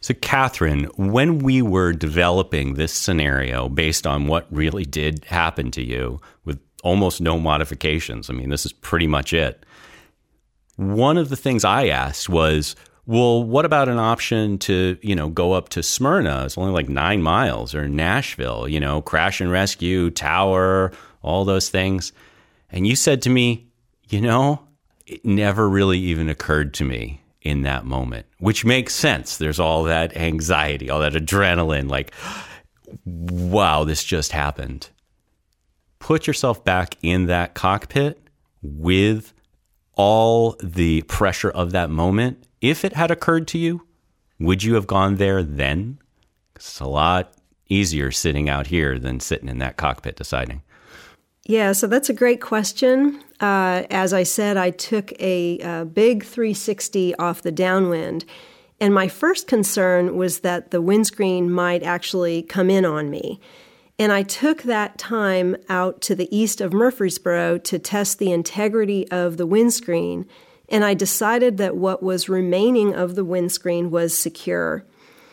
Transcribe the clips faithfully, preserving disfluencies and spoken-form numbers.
So, Catherine, when we were developing this scenario based on what really did happen to you with almost no modifications, I mean, this is pretty much it. One of the things I asked was, well, what about an option to, you know, go up to Smyrna? It's only like nine miles, or Nashville, you know, crash and rescue, tower, all those things. And you said to me, you know, it never really even occurred to me in that moment, which makes sense. There's all that anxiety, all that adrenaline, like, wow, this just happened. Put yourself back in that cockpit with all the pressure of that moment. If it had occurred to you, would you have gone there then? It's a lot easier sitting out here than sitting in that cockpit deciding. Yeah, so that's a great question. Uh, as I said, I took a, a big three sixty off the downwind, and my first concern was that the windscreen might actually come in on me. And I took that time out to the east of Murfreesboro to test the integrity of the windscreen, and I decided that what was remaining of the windscreen was secure.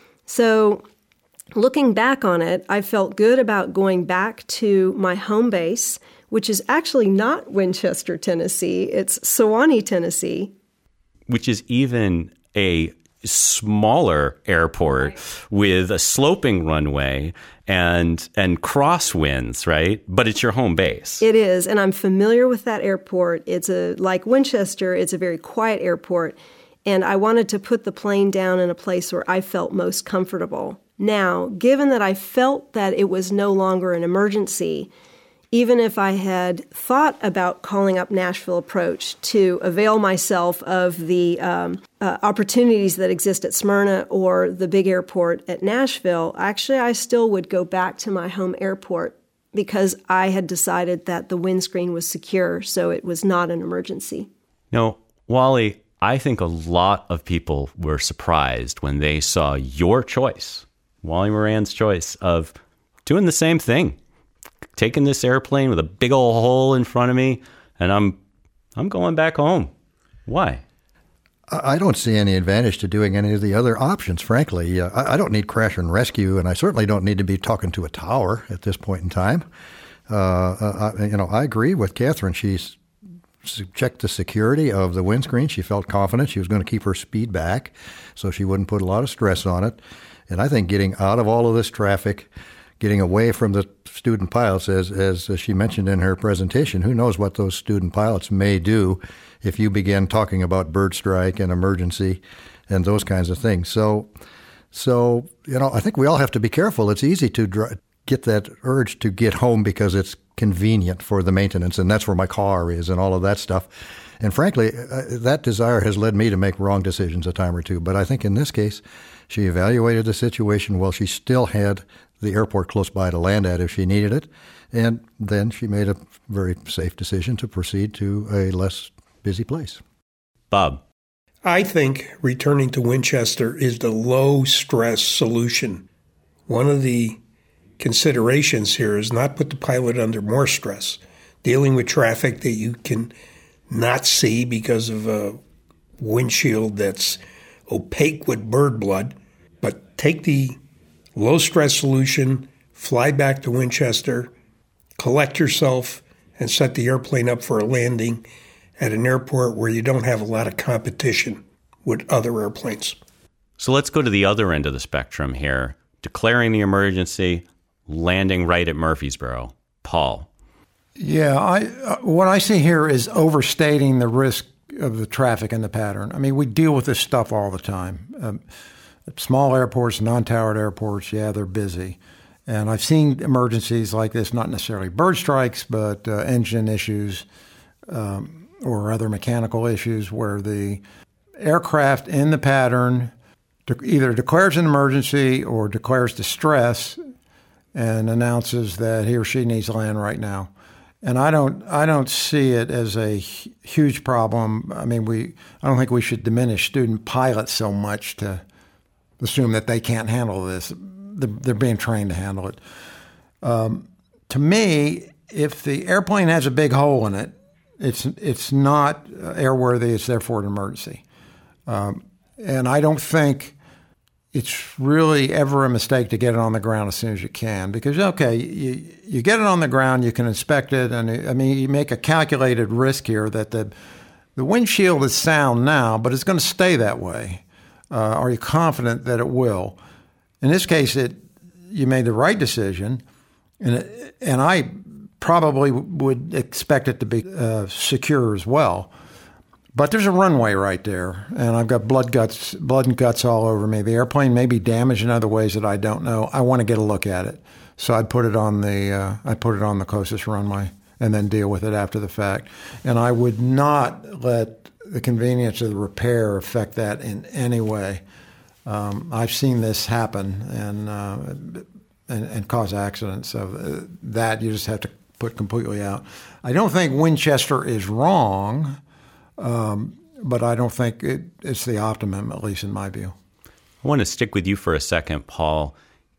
So looking back on it, I felt good about going back to my home base, which is actually not Winchester, Tennessee. It's Sewanee, Tennessee. Which is even a smaller airport right, with a sloping runway and and crosswinds, right? But it's your home base. It is, and I'm familiar with that airport. It's a like Winchester, it's a very quiet airport, and I wanted to put the plane down in a place where I felt most comfortable. Now, given that I felt that it was no longer an emergency, even if I had thought about calling up Nashville Approach to avail myself of the um, uh, opportunities that exist at Smyrna or the big airport at Nashville, actually I still would go back to my home airport because I had decided that the windscreen was secure, so it was not an emergency. No, Wally, I think a lot of people were surprised when they saw your choice, Wally Moran's choice of doing the same thing. Taking this airplane with a big old hole in front of me, and I'm I'm going back home. Why? I don't see any advantage to doing any of the other options, frankly. Uh, I don't need crash and rescue, and I certainly don't need to be talking to a tower at this point in time. Uh, uh, I, you know, I agree with Catherine. She's checked the security of the windscreen. She felt confident she was going to keep her speed back, so she wouldn't put a lot of stress on it. And I think getting out of all of this traffic, getting away from the student pilots, as as she mentioned in her presentation, who knows what those student pilots may do if you begin talking about bird strike and emergency and those kinds of things. So, so you know, I think we all have to be careful. It's easy to dr- get that urge to get home because it's convenient for the maintenance, and that's where my car is and all of that stuff. And frankly, uh, that desire has led me to make wrong decisions a time or two. But I think in this case, she evaluated the situation while she still had the airport close by to land at if she needed it. And then she made a very safe decision to proceed to a less busy place. Bob. I think returning to Winchester is the low-stress solution. One of the considerations here is not put the pilot under more stress, dealing with traffic that you can not see because of a windshield that's opaque with bird blood, but take the low-stress solution, fly back to Winchester, collect yourself, and set the airplane up for a landing at an airport where you don't have a lot of competition with other airplanes. So let's go to the other end of the spectrum here. Declaring the emergency, landing right at Murfreesboro. Paul. Yeah, I uh, what I see here is overstating the risk of the traffic and the pattern. I mean, we deal with this stuff all the time. Um, small airports, non-towered airports, yeah, they're busy. And I've seen emergencies like this, not necessarily bird strikes, but uh, engine issues um, or other mechanical issues where the aircraft in the pattern de- either declares an emergency or declares distress and announces that he or she needs to land right now. And I don't, I don't see it as a huge problem. I mean, we, I don't think we should diminish student pilots so much to assume that they can't handle this. They're, they're being trained to handle it. Um, to me, if the airplane has a big hole in it, it's it's not airworthy. It's therefore an emergency. Um, and I don't think it's really ever a mistake to get it on the ground as soon as you can, because, okay, you, you get it on the ground, you can inspect it, and I mean, you make a calculated risk here that the, the windshield is sound now, but it's going to stay that way. Uh, are you confident that it will? In this case, it you made the right decision, and it, and I probably would expect it to be uh, secure as well. But there's a runway right there, and I've got blood guts, blood and guts all over me. The airplane may be damaged in other ways that I don't know. I want to get a look at it, so I'd put it on the uh, I put it on the closest runway, and then deal with it after the fact. And I would not let the convenience of the repair affect that in any way. Um, I've seen this happen and, uh, and and cause accidents. So uh, that you just have to put completely out. I don't think Winchester is wrong. Um, but I don't think it, it's the optimum, at least in my view. I want to stick with you for a second, Paul.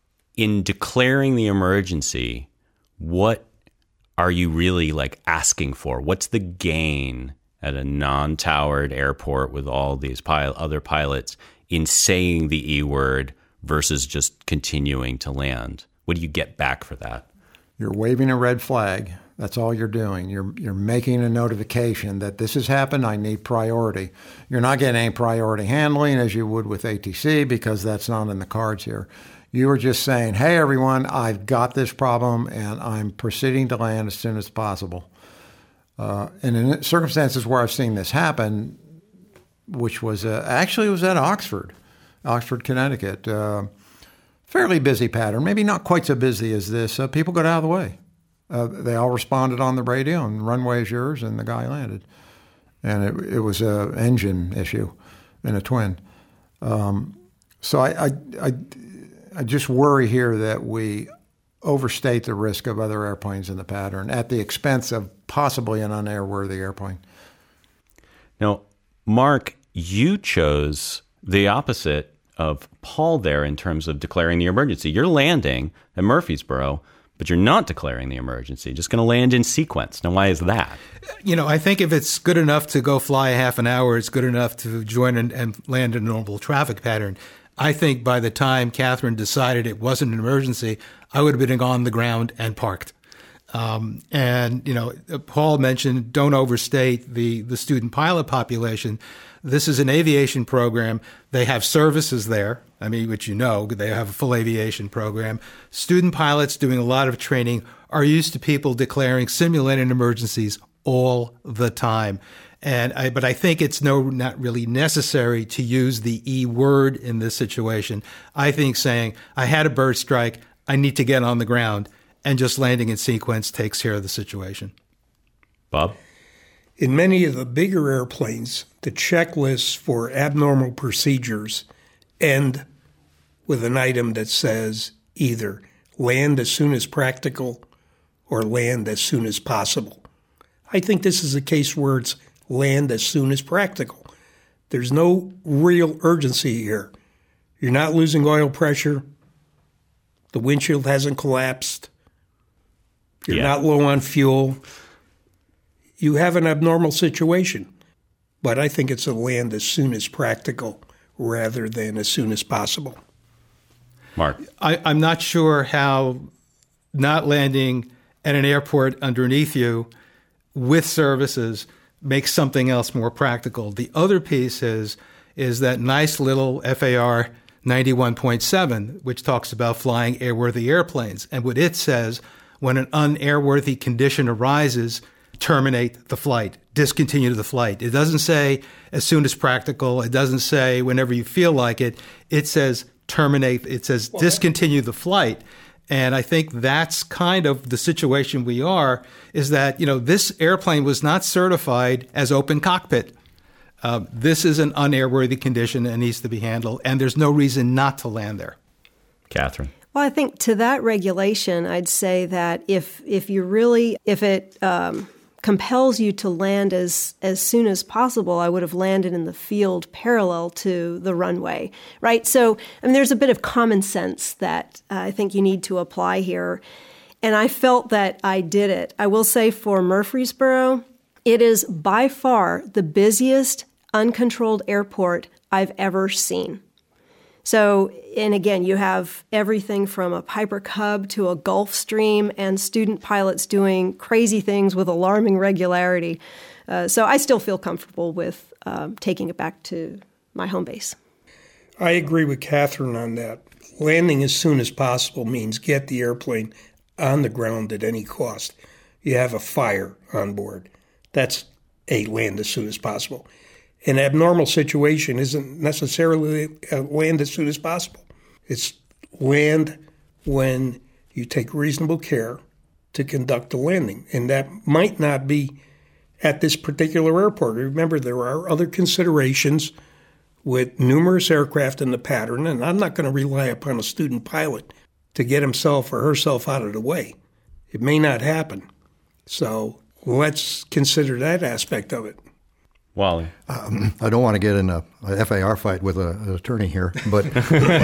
In declaring the emergency, what are you really like asking for? What's the gain at a non-towered airport with all these pil- other pilots in saying the E word versus just continuing to land? What do you get back for that? You're waving a red flag. That's all you're doing. You're you're making a notification that this has happened. I need priority. You're not getting any priority handling as you would with A T C because that's not in the cards here. You are just saying, hey, everyone, I've got this problem and I'm proceeding to land as soon as possible. Uh, and in circumstances where I've seen this happen, which was uh, actually it was at Oxford, Oxford, Connecticut, uh, fairly busy pattern, maybe not quite so busy as this. Uh, people got out of the way. Uh, they all responded on the radio, and runway is yours, and the guy landed. And it, it was an engine issue in a twin. Um, so I, I, I, I just worry here that we overstate the risk of other airplanes in the pattern at the expense of possibly an unairworthy airplane. Now, Mark, you chose the opposite of Paul there in terms of declaring the emergency. You're landing at Murfreesboro, but you're not declaring the emergency, just going to land in sequence. Now, why is that? You know, I think if it's good enough to go fly a half an hour, it's good enough to join and, and land in a normal traffic pattern. I think by the time Catherine decided it wasn't an emergency, I would have been on the ground and parked. Um, and, you know, Paul mentioned don't overstate the, the student pilot population. This is an aviation program. They have services there. I mean, which you know, they have a full aviation program. Student pilots doing a lot of training are used to people declaring simulated emergencies all the time. And I, but I think it's no, not really necessary to use the E word in this situation. I think saying, I had a bird strike, I need to get on the ground, and just landing in sequence takes care of the situation. Bob? In many of the bigger airplanes, the checklists for abnormal procedures end with an item that says either land as soon as practical or land as soon as possible. I think this is a case where it's land as soon as practical. There's no real urgency here. You're not losing oil pressure. The windshield hasn't collapsed. You're yeah. not low on fuel. You have an abnormal situation. But I think it's a land as soon as practical rather than as soon as possible. Mark? I, I'm not sure how not landing at an airport underneath you with services makes something else more practical. The other piece is, is that nice little F A R ninety-one point seven, which talks about flying airworthy airplanes. And what it says, when an unairworthy condition arises, terminate the flight, discontinue the flight. It doesn't say as soon as practical. It doesn't say whenever you feel like it. It says terminate. It says discontinue the flight. And I think that's kind of the situation we are, is that, you know, this airplane was not certified as open cockpit. Uh, this is an unairworthy condition and needs to be handled, and there's no reason not to land there. Catherine? Well, I think to that regulation, I'd say that if if you really, if it um, compels you to land as, as soon as possible, I would have landed in the field parallel to the runway, right? So, I mean, there's a bit of common sense that uh, I think you need to apply here. And I felt that I did it. I will say for Murfreesboro, it is by far the busiest uncontrolled airport I've ever seen. So, and again, you have everything from a Piper Cub to a Gulfstream and student pilots doing crazy things with alarming regularity. Uh, so I still feel comfortable with uh, taking it back to my home base. I agree with Catherine on that. Landing as soon as possible means get the airplane on the ground at any cost. You have a fire on board. That's a land as soon as possible. An abnormal situation isn't necessarily a land as soon as possible. It's land when you take reasonable care to conduct the landing. And that might not be at this particular airport. Remember, there are other considerations with numerous aircraft in the pattern, and I'm not going to rely upon a student pilot to get himself or herself out of the way. It may not happen. So let's consider that aspect of it. Wally? Um, I don't want to get in a, a F A R fight with a, an attorney here, but, you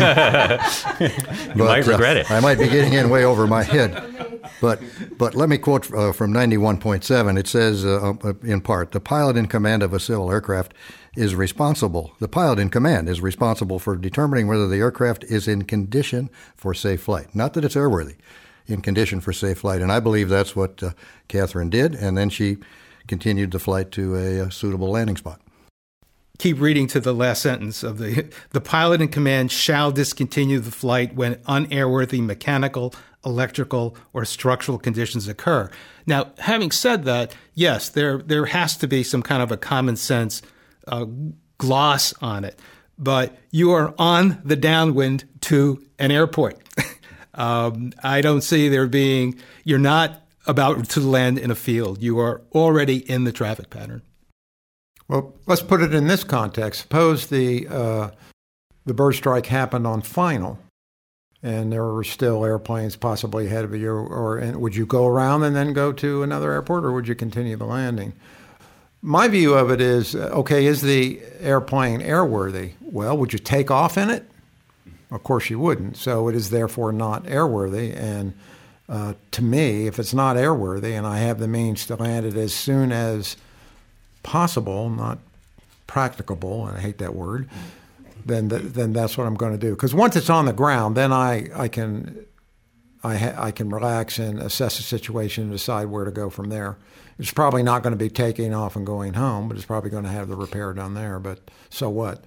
but might regret uh, it. I might be getting in way over my head. But but let me quote uh, from ninety-one point seven. It says, uh, in part, the pilot in command of a civil aircraft is responsible. The pilot in command is responsible for determining whether the aircraft is in condition for safe flight. Not that it's airworthy, in condition for safe flight. And I believe that's what uh, Catherine did. And then she continued the flight to a, a suitable landing spot. Keep reading to the last sentence of the the pilot in command shall discontinue the flight when unairworthy mechanical, electrical, or structural conditions occur. Now, having said that, yes, there there has to be some kind of a common sense uh, gloss on it, but you are on the downwind to an airport. um, I don't see there being, you're not about to land in a field. You are already in the traffic pattern. Well, let's put it in this context. Suppose the uh, the bird strike happened on final, and there were still airplanes possibly ahead of you. Or and would you go around and then go to another airport, or would you continue the landing? My view of it is, okay, is the airplane airworthy? Well, would you take off in it? Of course you wouldn't. So it is therefore not airworthy. And uh, to me, if it's not airworthy and I have the means to land it as soon as possible, not practicable, and I hate that word, then th- then that's what I'm going to do. Because once it's on the ground, then I I can I ha- I can relax and assess the situation and decide where to go from there. It's probably not going to be taking off and going home, but it's probably going to have the repair done there. But so what?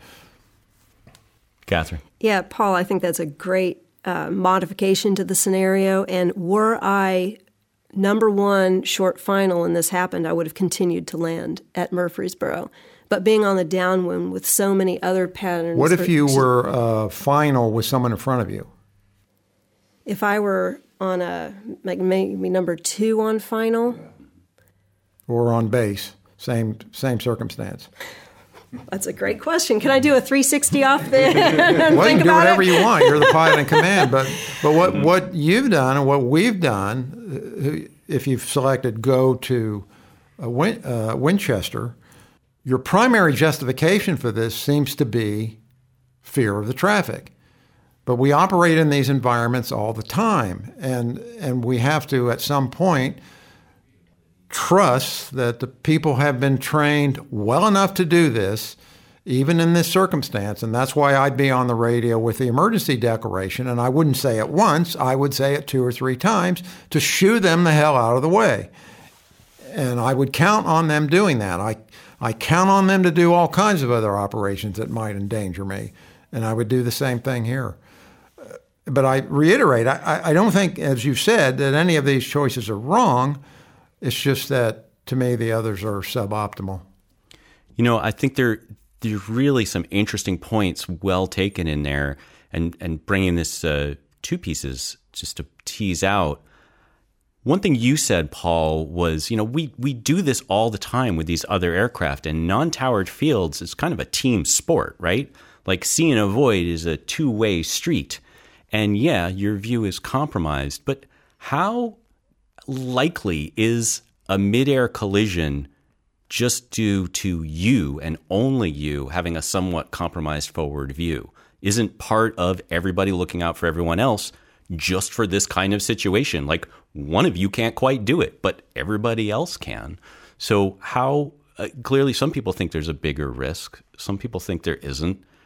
Catherine? Yeah, Paul, I think that's a great uh, modification to the scenario. And were I number one short final and this happened, I would have continued to land at Murfreesboro. But being on the downwind with so many other patterns. What if you were uh, final with someone in front of you? If I were on a, like maybe number two on final? Or on base, same same circumstance. That's a great question. Can I do a three sixty off there? Well, you can do whatever it? you want. You're the pilot in command. But but what, what you've done and what we've done, if you've selected go to uh, Win, uh, Winchester, your primary justification for this seems to be fear of the traffic. But we operate in these environments all the time, and and we have to, at some point, trust that the people have been trained well enough to do this, even in this circumstance. And that's why I'd be on the radio with the emergency declaration, and I wouldn't say it once, I would say it two or three times to shoo them the hell out of the way. And I would count on them doing that. I, I count on them to do all kinds of other operations that might endanger me, and I would do the same thing here. But I reiterate, I, I don't think, as you said, that any of these choices are wrong. It's just that, to me, the others are suboptimal. You know, I think there there's really some interesting points well taken in there, and, and bringing this uh, two pieces just to tease out. One thing you said, Paul, was, you know, we, we do this all the time with these other aircraft, and non-towered fields is kind of a team sport, right? Like see and avoid is a two-way street. And yeah, your view is compromised, but how likely is a midair collision just due to you and only you having a somewhat compromised forward view? Isn't part of everybody looking out for everyone else just for this kind of situation? Like one of you can't quite do it, but everybody else can. So how uh, clearly some people think there's a bigger risk. Some people think there isn't.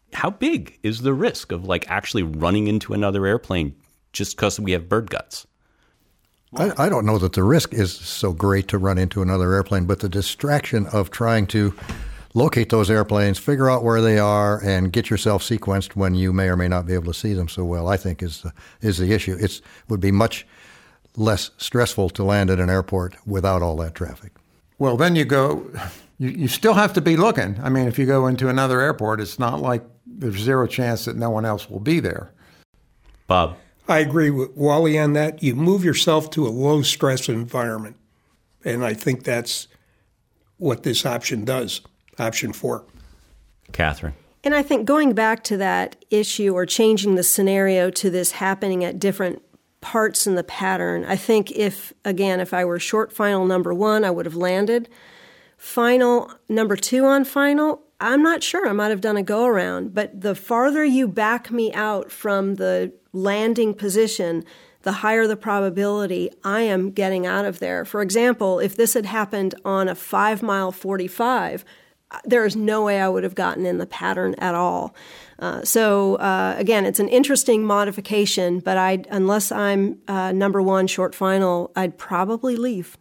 how big is the risk of like actually running into another airplane just because we have bird guts? I, I don't know that the risk is so great to run into another airplane, but the distraction of trying to locate those airplanes, figure out where they are, and get yourself sequenced when you may or may not be able to see them so well, I think is the, is the issue. It would be much less stressful to land at an airport without all that traffic. Well, then you go, you, you still have to be looking. I mean, if you go into another airport, it's not like there's zero chance that no one else will be there. Bob? I agree with Wally on that. You move yourself to a low-stress environment, and I think that's what this option does, option four. Catherine? And I think going back to that issue or changing the scenario to this happening at different parts in the pattern, I think if, again, if I were short final number one, I would have landed. Final number two on final, I'm not sure. I might have done a go-around. But the farther you back me out from the landing position, the higher the probability I am getting out of there. For example, if this had happened on a five-mile forty-five, there is no way I would have gotten in the pattern at all. Uh, so, uh, again, it's an interesting modification, but I, unless I'm uh, number one short final, I'd probably leave.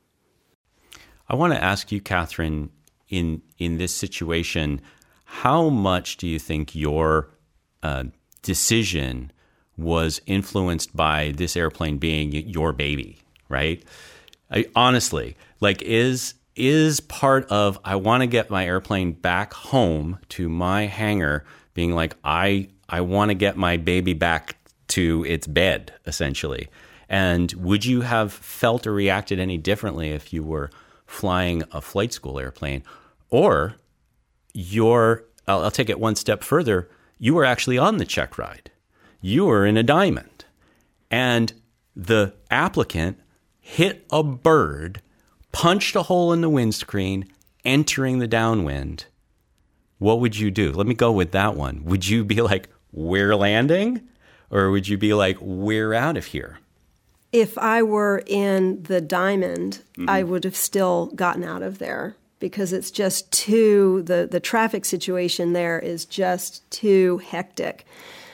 I want to ask you, Catherine, in in this situation, how much do you think your uh, decision was influenced by this airplane being your baby, right? I, honestly, like is is part of I want to get my airplane back home to my hangar being like, I I want to get my baby back to its bed, essentially. And would you have felt or reacted any differently if you were flying a flight school airplane? Or you're, I'll, I'll take it one step further, you were actually on the check ride. You were in a Diamond. And the applicant hit a bird, punched a hole in the windscreen, entering the downwind. What would you do? Let me go with that one. Would you be like, we're landing? Or would you be like, we're out of here? If I were in the Diamond, mm-hmm. I would have still gotten out of there because it's just too, the, the traffic situation there is just too hectic.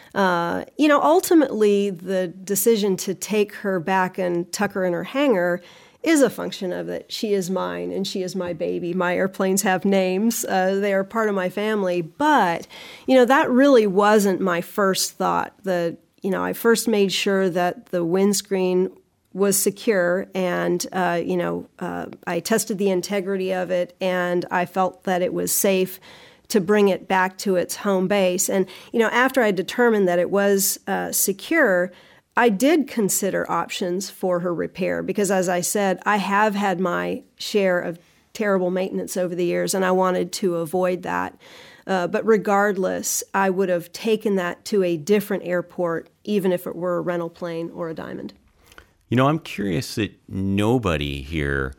Uh, you know, ultimately, the decision to take her back and tuck her in her hangar is a function of it. She is mine and she is my baby. My airplanes have names. Uh, they are part of my family. But, you know, that really wasn't my first thought. The, you know, I first made sure that the windscreen was secure and, uh, you know, uh, I tested the integrity of it and I felt that it was safe to bring it back to its home base. And, you know, after I determined that it was uh, secure, I did consider options for her repair because, as I said, I have had my share of terrible maintenance over the years, and I wanted to avoid that. Uh, but regardless, I would have taken that to a different airport, even if it were a rental plane or a Diamond. You know, I'm curious that nobody here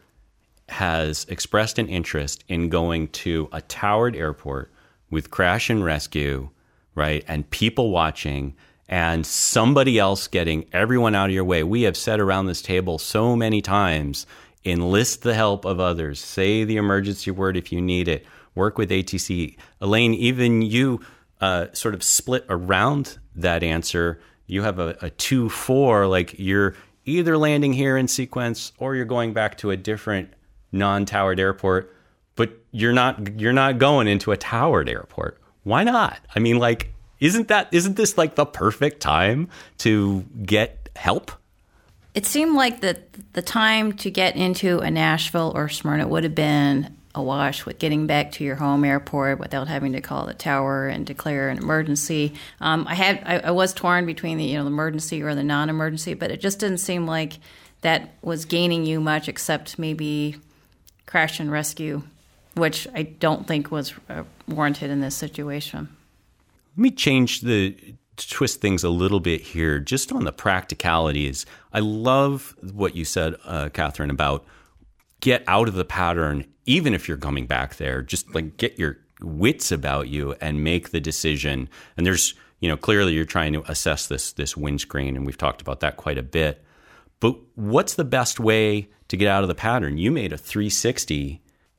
has expressed an interest in going to a towered airport with crash and rescue, right, and people watching and somebody else getting everyone out of your way. We have said around this table so many times, enlist the help of others, say the emergency word if you need it, work with A T C. Elaine, even you uh, sort of split around that answer. You have a, a two four, like you're either landing here in sequence or you're going back to a different non-towered airport, but you're not you're not going into a towered airport. Why not? I mean, like, isn't that isn't this like the perfect time to get help? It seemed like the the time to get into a Nashville or Smyrna would have been awash with getting back to your home airport without having to call the tower and declare an emergency. Um, I had I, I was torn between the you know the emergency or the non-emergency, but it just didn't seem like that was gaining you much, except maybe crash and rescue, which I don't think was uh, warranted in this situation. Let me change the twist things a little bit here, just on the practicalities. I love what you said, uh, Catherine, about get out of the pattern, even if you're coming back there. Just like get your wits about you and make the decision. And there's, you know, clearly you're trying to assess this this windscreen, and we've talked about that quite a bit. But what's the best way to get out of the pattern? You made a three sixty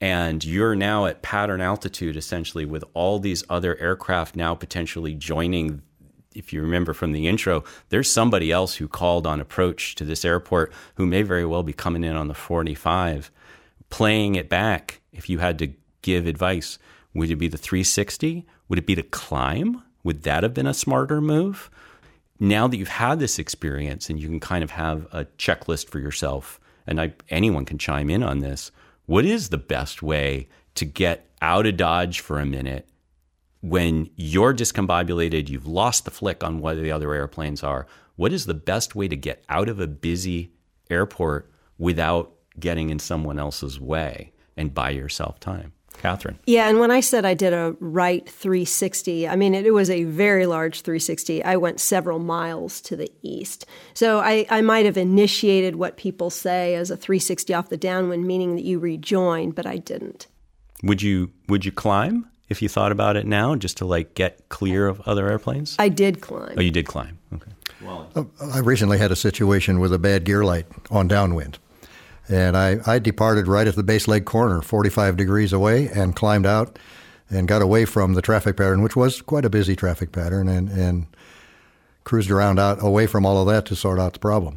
and you're now at pattern altitude, essentially, with all these other aircraft now potentially joining. If you remember from the intro, there's somebody else who called on approach to this airport who may very well be coming in on the forty-five. Playing it back, if you had to give advice, would it be the three sixty? Would it be to climb? Would that have been a smarter move? Now that you've had this experience and you can kind of have a checklist for yourself, and I, anyone can chime in on this, what is the best way to get out of Dodge for a minute when you're discombobulated, you've lost the flick on what the other airplanes are? What is the best way to get out of a busy airport without getting in someone else's way and buy yourself time? Catherine. Yeah, and when I said I did a right three sixty, I mean, it, it was a very large three sixty. I went several miles to the east. So I, I might have initiated what people say as a three sixty off the downwind, meaning that you rejoin, but I didn't. Would you would you climb if you thought about it now, just to like get clear of other airplanes? I did climb. Oh, you did climb. Okay. Well, I recently had a situation with a bad gear light on downwind. And I, I departed right at the base leg corner, forty-five degrees away, and climbed out and got away from the traffic pattern, which was quite a busy traffic pattern, and, and cruised around out away from all of that to sort out the problem.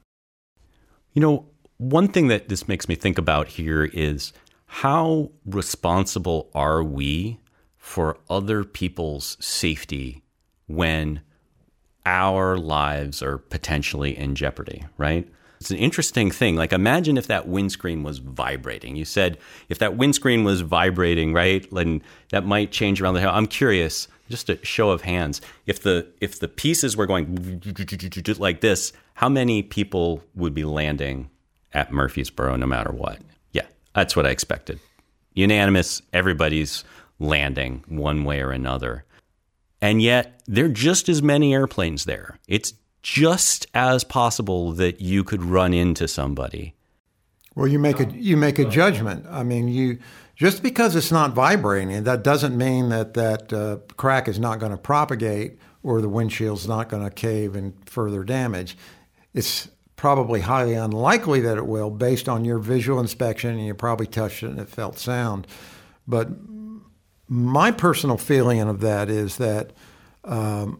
You know, one thing that this makes me think about here is how responsible are we for other people's safety when our lives are potentially in jeopardy, right? It's an interesting thing. Like, imagine if that windscreen was vibrating. You said if that windscreen was vibrating, right, then that might change around the house. I'm curious, just a show of hands, if the if the pieces were going like this, how many people would be landing at Murfreesboro no matter what? Yeah, that's what I expected. Unanimous, everybody's landing one way or another. And yet, there are just as many airplanes there. It's just as possible that you could run into somebody. Well, you make a you make a judgment. I mean, you just because it's not vibrating, that doesn't mean that that uh, crack is not going to propagate or the windshield's not going to cave and further damage. It's probably highly unlikely that it will, based on your visual inspection, and you probably touched it and it felt sound. But my personal feeling of that is that um,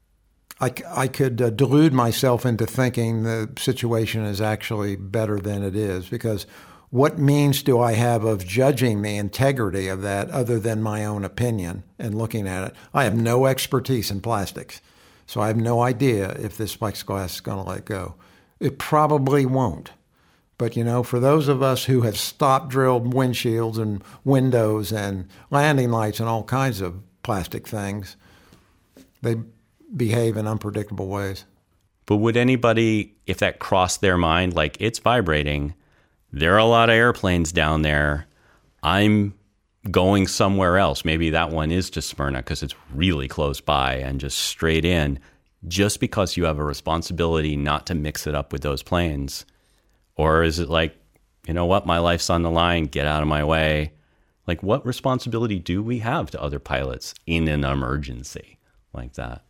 I, I could uh, delude myself into thinking the situation is actually better than it is, because what means do I have of judging the integrity of that other than my own opinion and looking at it? I have no expertise in plastics, so I have no idea if this plexiglass is going to let go. It probably won't. But, you know, for those of us who have stop drilled windshields and windows and landing lights and all kinds of plastic things, they behave in unpredictable ways. But would anybody, if that crossed their mind, like, it's vibrating, there are a lot of airplanes down there, I'm going somewhere else, maybe that one is to Smyrna because it's really close by and just straight in, just because you have a responsibility not to mix it up with those planes? Or is it like, you know what, my life's on the line, get out of my way? Like, what responsibility do we have to other pilots in an emergency like that?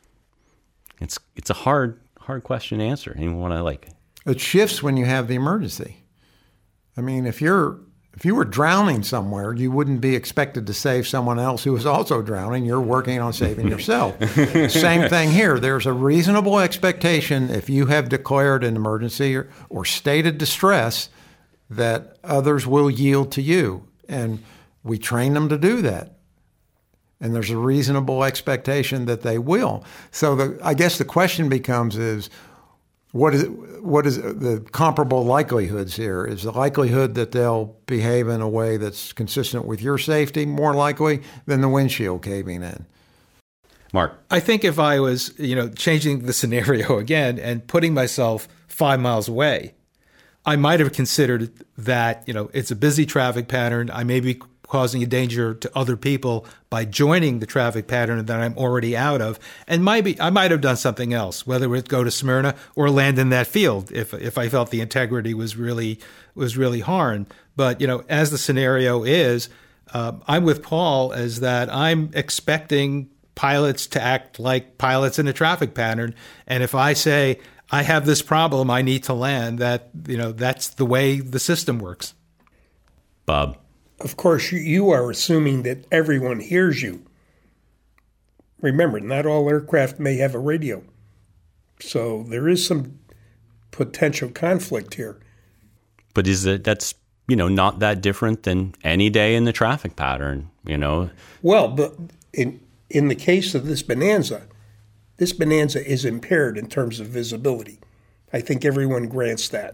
It's it's a hard hard question to answer. Anyone want to like? It shifts when you have the emergency. I mean, if you're if you were drowning somewhere, you wouldn't be expected to save someone else who is also drowning. You're working on saving yourself. Same thing here. There's a reasonable expectation if you have declared an emergency or, or stated distress that others will yield to you, and we train them to do that. And there's a reasonable expectation that they will. So the, I guess the question becomes is, what is what is the comparable likelihoods here? Is the likelihood that they'll behave in a way that's consistent with your safety more likely than the windshield caving in? Mark? I think if I was, you know, changing the scenario again and putting myself five miles away, I might have considered that, you know, it's a busy traffic pattern. I may be causing a danger to other people by joining the traffic pattern that I'm already out of. And maybe I might have done something else, whether it go to Smyrna or land in that field if if I felt the integrity was really was really harmed. But, you know, as the scenario is, uh, I'm with Paul as that I'm expecting pilots to act like pilots in a traffic pattern. And if I say, I have this problem, I need to land, that, you know, that's the way the system works. Bob? of course, you are assuming that everyone hears you. Remember, not all aircraft may have a radio. So there is some potential conflict here. But is it, that's, you know, not that different than any day in the traffic pattern, you know? Well, but in in the case of this Bonanza, this Bonanza is impaired in terms of visibility. I think everyone grants that.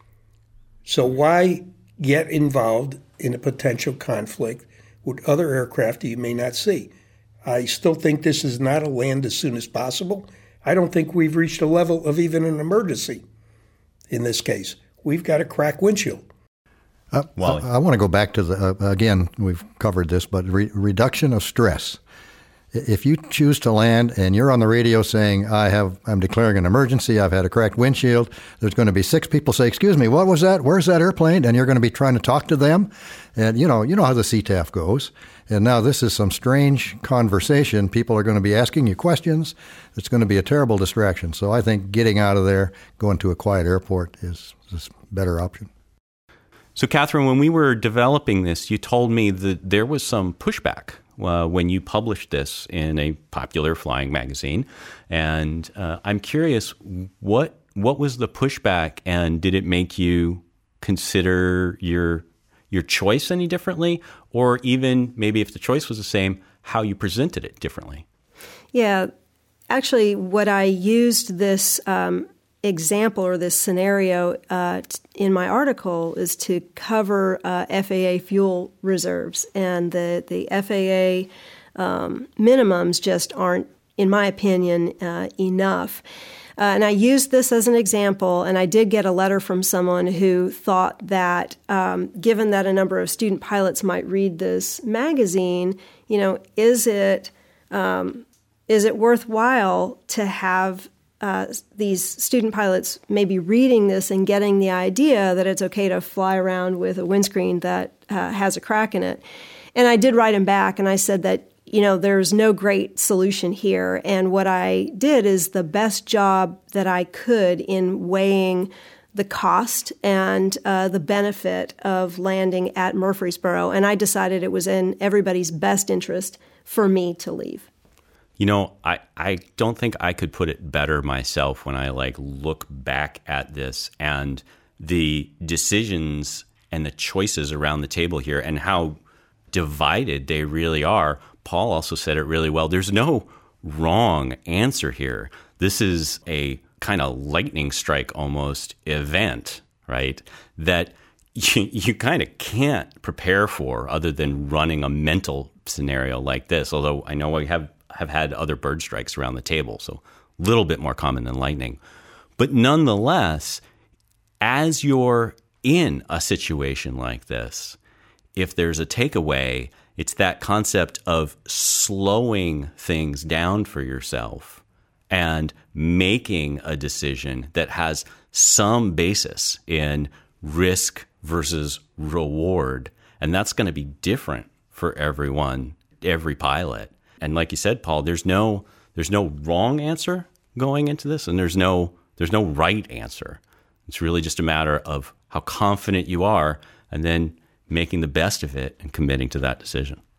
So why get involved in a potential conflict with other aircraft that you may not see? I still think this is not a land as soon as possible. I don't think we've reached a level of even an emergency in this case. We've got a cracked windshield. Uh, I, I want to go back to the, uh, again, we've covered this, but re- reduction of stress. If you choose to land and you're on the radio saying, I have, I'm declaring an emergency, I've had a cracked windshield, there's going to be six people say, excuse me, what was that? Where's that airplane? And you're going to be trying to talk to them. And you know, you know how the C T A F goes. And now this is some strange conversation. People are going to be asking you questions. It's going to be a terrible distraction. So I think getting out of there, going to a quiet airport is, is a better option. So, Catherine, when we were developing this, you told me that there was some pushback uh, when you published this in a popular flying magazine. And uh, I'm curious, what what was the pushback, and did it make you consider your your choice any differently? Or even maybe if the choice was the same, how you presented it differently? Yeah, actually, what I used this um, example or this scenario uh, t- in my article is to cover uh, F A A fuel reserves. And the, the F A A um, minimums just aren't, in my opinion, uh, enough. Uh, and I used this as an example, and I did get a letter from someone who thought that um, given that a number of student pilots might read this magazine, you know, is it um, is it worthwhile to have uh, these student pilots maybe reading this and getting the idea that it's okay to fly around with a windscreen that uh, has a crack in it? And I did write him back, and I said that, you know, there's no great solution here. And what I did is the best job that I could in weighing the cost and uh, the benefit of landing at Murfreesboro. And I decided it was in everybody's best interest for me to leave. You know, I, I don't think I could put it better myself when I like look back at this and the decisions and the choices around the table here and how divided they really are. Paul also said it really well. There's no wrong answer here. This is a kind of lightning strike almost event, right? That you, you kind of can't prepare for other than running a mental scenario like this. Although I know we have, have had other bird strikes around the table, so a little bit more common than lightning. But nonetheless, as you're in a situation like this, if there's a takeaway, it's that concept of slowing things down for yourself and making a decision that has some basis in risk versus reward. And that's going to be different for everyone, every pilot. And like you said, Paul, there's no there's no wrong answer going into this, and there's no there's no right answer. It's really just a matter of how confident you are and then making the best of it and committing to that decision.